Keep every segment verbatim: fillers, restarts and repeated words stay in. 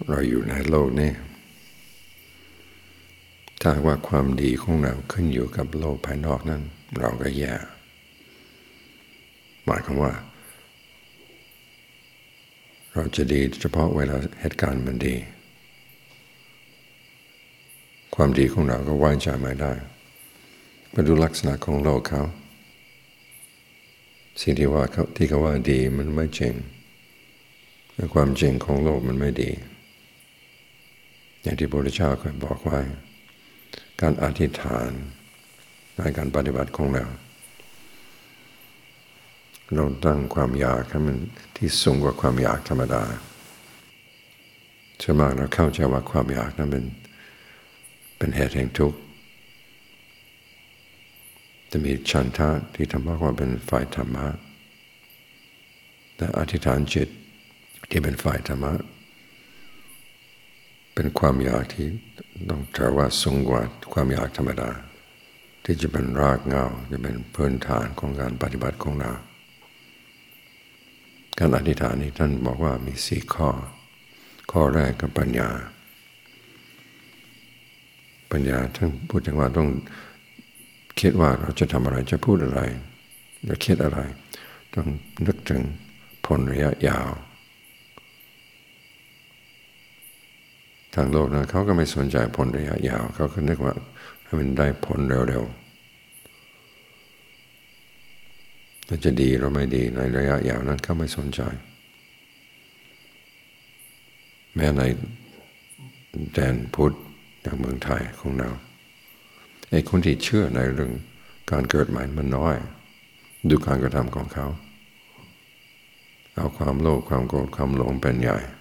เราอยู่ในโลกนี้ถ้าว่าความดีของเราขึ้นอยู่กับโลกภายนอกนั้นเราก็แย่หมายความว่าเราจะดีเฉพาะเวลาเหตุการณ์มันดีความดีของเราก็ไว้ใจไม่ได้มาดูลักษณะของโลกเขาสิ่งที่ว่าเขาที่เขาว่าดีมันไม่จริงและความจริงของโลกมันไม่ดีอย่างที่พระพุทธเจ้าเคยบอกไว้การอธิษฐานในการปฏิบัติของเราเราตั้งความอยากให้มันที่สูงกว่าความอยากธรรมดาส่วนมากเราเข้าใจว่าความอยากนั้นเป็นเป็นเหตุแห่งทุกข์จะมีฉันทะที่ทำว่าเป็นฝ่ายธรรมะแต่อธิษฐานจิตที่เป็นฝ่ายธรรมะเป็นความอยากที่ต้องถือว่าสูงกว่าความอยากธรรมดาที่จะเป็นรากเหง้าจะเป็นพื้นฐานของการปฏิบัติของเราการอธิษฐานนี้ท่านบอกว่ามีสี่ข้อข้อแรกก็ปัญญาปัญญาท่านพูดถึงว่าต้องคิดว่าเราจะทำอะไรจะพูดอะไรจะคิดอะไรต้องนึกถึงผลระยะยาวทางโลกนะเขาก็ไม่สนใจผลระยะยาวเขาก็นึกว่าให้มันได้ผลเร็วๆจะดีหรือไม่ดีในระยะยาวนั้นเขาไม่สนใจแม้ในแดนพุทธอย่างเมืองไทยของเราไอ้คนที่เชื่อในเรื่องการเกิดใหม่มันน้อยดูการกระทำของเขาเอาความโลภความโกรธความหลงเป็นใหญ่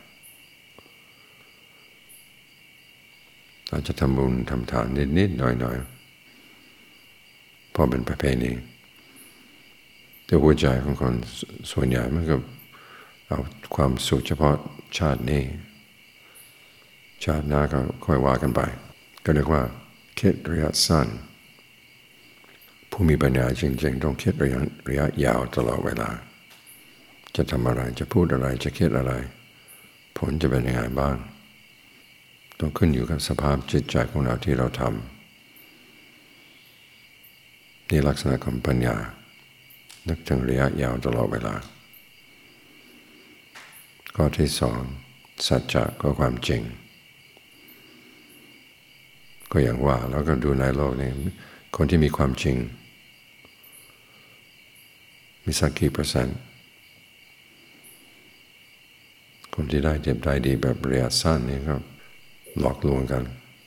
อาจจะทำบุญทำทานนิดๆหน่อยๆพอเป็นประเพณีแต่หัวใจของคนส่วนใหญ่มันก็เอาความสุขเฉพาะชาตินี้ชาติหน้าก็ค่อยว่ากันไปก็เรียกว่าคิดระยะสั้นผู้มีปัญญาจริงๆต้องคิดระยะระยะยาวตลอดเวลาจะทำอะไรจะพูดอะไรจะคิดอะไรผลจะเป็นยังไงบ้างต้องขึ้นอยู่กับสภาพจิตใจของเราที่เราทำนี่ลักษณะของปัญญานึกถึงระยะยาวตลอดเวลาข้อที่สองสัจจะก็ความจริงก็อย่างว่าแล้วก็ดูในโลกนี้คนที่มีความจริงมีสักกี่เปอร์เซ็นต์คนที่ได้เจ็บได้ดีแบบระยะสั้นนี่ก็หลอกลวงกัน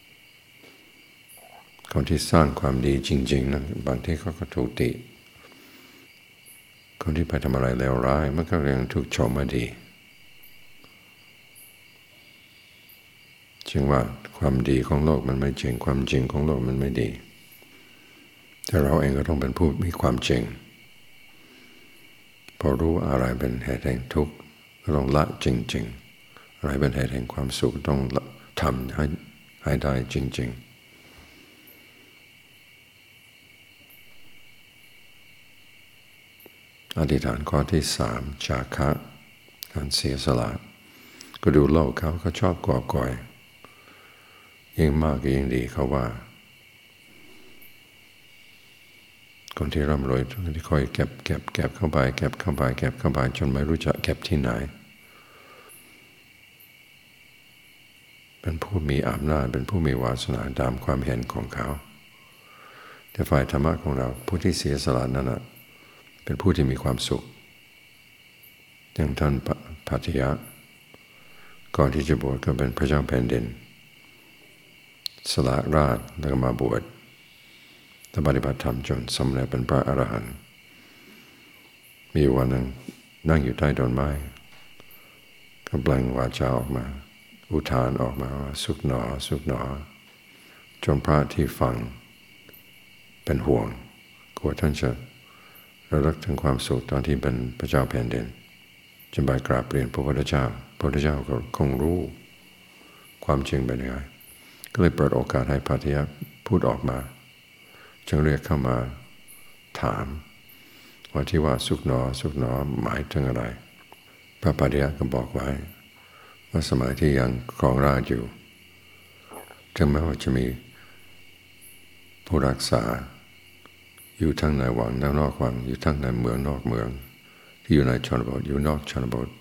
คนที่สร้างความดีจริงๆนะบางทีเขาก็ถูกติคนที่ไปทำอะไรเลวร้ายมันก็ยังถูกชมว่าดีจึงว่าความดีของโลกมันไม่จริงความจริงของโลกมันไม่ดีแต่เราเองก็ต้องเป็นผู้มีความจริงพอรู้อะไรเป็นเหตุแห่งทุกข์ก็ต้องละจริงๆอะไรเป็นเหตุแห่งความสุขต้องทำให้ให้ได้จริงๆอธิษฐานข้อที่สามจาคะการเสียสละก็ดูโลกเขาเขาชอบก่อก่อยยิ่งมากยิ่งดีเขาว่าคนที่ร่ำรวยที่ค่อยเก็บเก็บเก็บเข้าไปเก็บเข้าไปเก็บเข้าไปจนไม่รู้จะเก็บที่ไหนเป็นผู้มีอำนาจเป็นผู้มีวาสนาตามความเห็นของเขาแต่ฝ่ายธรรมะของเราผู้ที่เสียสละนั้นนะเป็นผู้ที่มีความสุขอย่างท่านภัทยะก่อนที่จะบวชก็เป็นพระเจ้าแผ่นดินสละราชแล้วก็มาบวชและปฏิบัติธรรมจนสำเร็จเป็นพระอรหันต์มีวันหนึ่งนั่งอยู่ใต้ต้นไม้ก็เปล่งวาจาออกมาอุทานออกมาว่าสุขหนอสุขหนอจนพระที่ฟังเป็นห่วงกลัวท่านจะระลึกถึงความสุขตอนที่เป็นพระเจ้าแผ่นดินจึงไปกราบเรียนพระพุทธเจ้าพระพุทธเจ้าก็คงรู้ความจริงเป็นยังไงก็เลยเปิดโอกาสให้ภัทยะพูดออกมาจึงเรียกเข้ามาถามว่าที่ว่าสุขหนอสุขหนอหมายถึงอะไรพระภัทยะก็บอกไว้ว่าสมัยที่ยังครองราชอยู่ถึงแม้ว่าจะมีผู้รักษาอยู่ทั้งในวังและนอกวังอยู่ทั้งในเมืองนอกเมืองที่อยู่ในชนบทอยู่นอกชนบท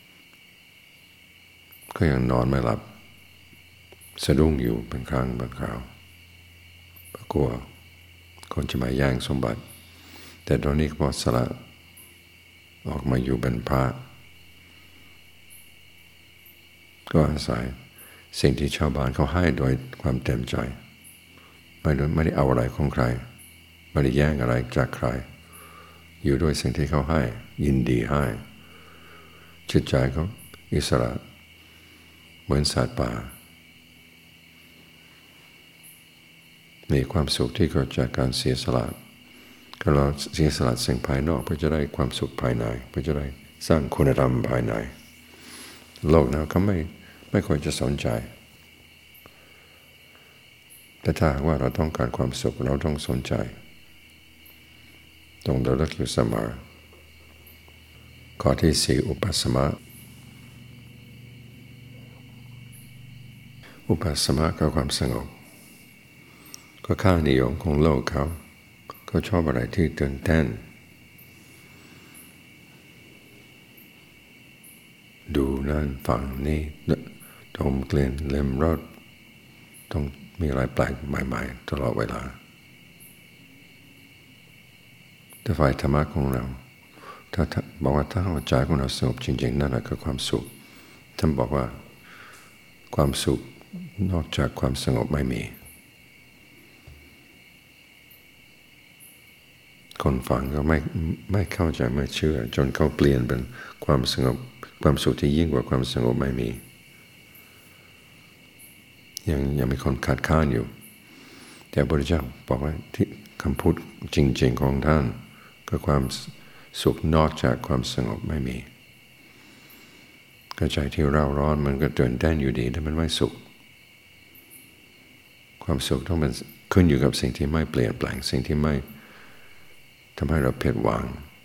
ก็ยังนอนไม่หลับสะดุ้งอยู่เป็นครั้งบางคราวกลัวคนจะมาแย่งสมบัติแต่ตอนนี้พอสละออกมาอยู่เป็นพระก็อาศัยสิ่งที่ชาวบ้านเขาให้โดยความเต็มใจไม่ได้ไม่ได้เอาอะไรของใครไม่ได้แย่งอะไรจากใครอยู่ด้วยสิ่งที่เขาให้ยินดีให้จิตใจเขาอิสระเหมือนสัตว์ป่ามีความสุขที่เกิดจากการเสียสละก็เราเสียสละสิ่งภายนอกเพื่อจะได้ความสุขภายในเพื่อจะได้สร้างคุณธรรมภายในโลกนั้นเขาไม่ไม่ควรจะสนใจแต่ถ้าว่าเราต้องการความสุขเราต้องสนใจต้องระลึกอยู่เสมอข้อที่สี่อุปสมะอุปสมะก็ความสงบก็ค่านิยมของโลกเขาก็ชอบอะไรที่ตื่นเต้นดูนั่นฟังนี่ดมกลิ่นลิ้มรสต้องมีอะไรแปลกใหม่ๆตลอดเวลาแต่ฝ่ายธรรมะของเราถ้าบอกว่าถ้าหัวใจของเราสงบจริงๆนั่นแหละคือความสุขท่านบอกว่าความสุขนอกจากความสงบไม่มีคนฟังก็ไม่ไม่เข้าใจไม่เชื่อจนเขาเปลี่ยนเป็นความสงบความสุขที่ยิ่งกว่าความสงบไม่มียังยังมีคนขัดข้านอยู่แต่พระพุทธเจ้าบอกว่าที่คำพูดจริงๆของท่านก็ความสุขนอกจากความสงบไม่มีก็ใจที่เร่าร้อนมันก็ตื่นเต้นอยู่ดีแต่มันไม่สุขความสุขต้องมันขึ้นอยู่กับสิ่งที่ไม่เปลี่ยนแปลงสิ่งที่ไม่ทำให้เราผิดหวัง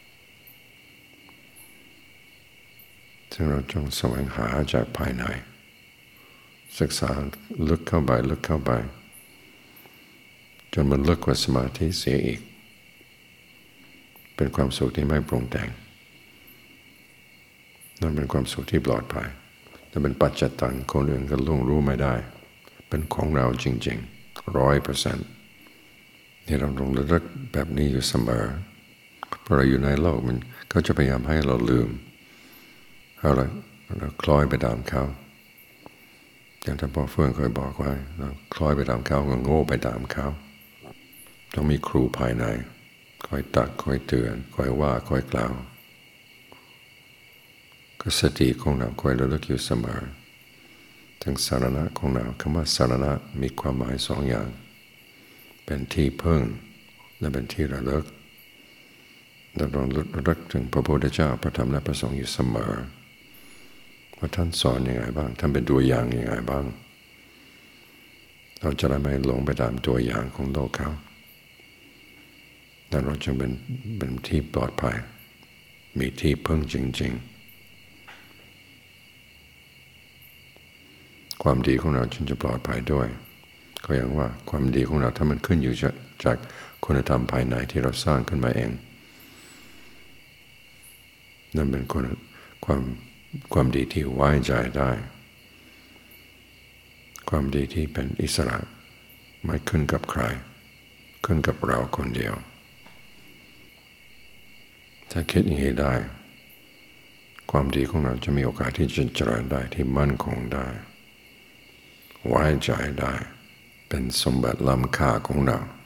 ซึ่งเราจงแสวงหาจากภายในศึกษาลึกเข้าไปลึกเข้าไปจนมันลึกกว่าสมาธิเสียอีกเป็นความสุขที่ไม่ปรุงแต่งนั่นเป็นความสุขที่ปลอดภัยแต่เป็นปัจจิตังคนอื่นก็ล่วงรู้ไม่ได้เป็นของเราจริงๆร้อยเปอร์เซ็นต์ที่เราต้องระลึกแบบนี้อยู่เสมอเพราะเราอยู่ในโลกมันเขาจะพยายามให้เราลืมเอาละเราคล้อยไปตามเขาอย่างที่พ่อเฟื่องเคยบอกไว้เราคล้อยไปตามเขาก็โง่ไปตามเขาต้องมีครูภายในคอยตักคอยเตือนคอยว่าคอยกล่าวก็สติของเราคอยระลึกอยู่เสมอทั้งสารณะของเราคำว่าสารณะมีความหมายสองอย่างเป็นที่พึ่งและเป็นที่ระลึกเราต้องระลึกถึงพระพุทธเจ้าพระธรรมและพระสงฆ์อยู่เสมอว่าท่านสอนยังไงบ้างท่านเป็นตัวอย่างยังไงบ้างเราจะได้ไม่หลงไปตามตัวอย่างของโลกเขาแต่เราจึงเป็นเป็นที่ปลอดภัยมีที่พึ่งจริงๆความดีของเราจึงจะปลอดภัยด้วยก็อย่างว่าความดีของเราถ้ามันขึ้นอยู่จากคุณธรรมภายในที่เราสร้างขึ้นมาเองนั่นเป็นความความดีที่ไว้ใจได้ความดีที่เป็นอิสระไม่ขึ้นกับใครขึ้นกับเราคนเดียวถ้าคิดอย่างนี้ได้ความดีของเราจะมีโอกาสที่จะเจริญได้ที่มั่นคงได้ไว้ใจได้เป็นสมบัติล้ำค่าของเรา